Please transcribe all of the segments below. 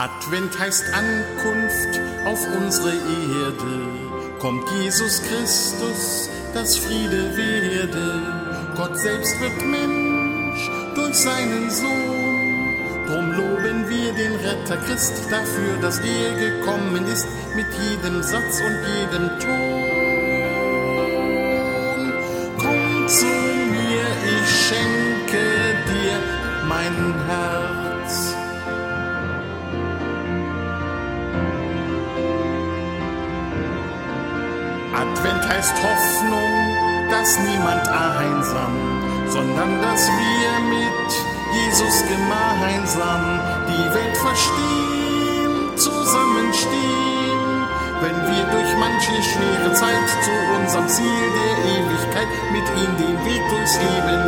Advent heißt Ankunft auf unsere Erde, kommt Jesus Christus, dass Friede werde. Gott selbst wird Mensch durch seinen Sohn, drum loben wir den Retter Christ dafür, dass er gekommen ist mit jedem Satz und jedem Ton. Komm zu mir, ich schenke dir mein Herz. Advent heißt Hoffnung, dass niemand einsam, sondern dass wir mit Jesus gemeinsam die Welt verstehen, zusammenstehen, wenn wir durch manche schwere Zeit zu unserem Ziel der Ewigkeit mit ihm den Weg durchs Leben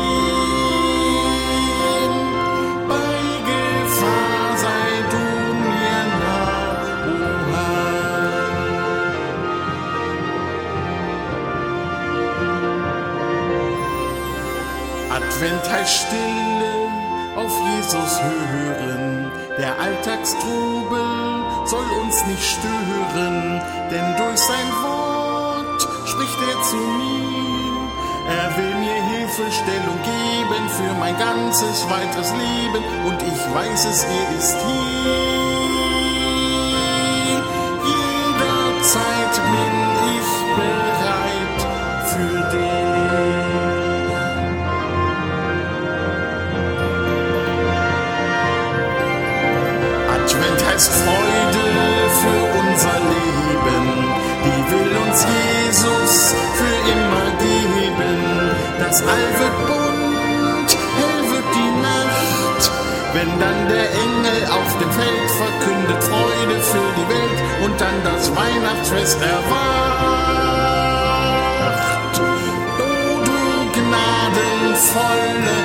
gehen. Bei Gefahr sei du mir nah, o Herr. Advent heißt Stille, auf Jesus hören, der Alltagstrubel soll uns nicht stören, denn durch sein Wort spricht er zu mir. Er will mir Hilfestellung geben für mein ganzes weiteres Leben und ich weiß es, er ist hier. Jederzeit bin ich bereit für dich. Advent heißt Freude für unser Leben, die will uns Jesus für immer geben. Das All wird bunt, hell wird die Nacht, wenn dann der Engel auf dem Feld verkündet Freude für die Welt und dann das Weihnachtsfest erwacht. O du gnadenvolle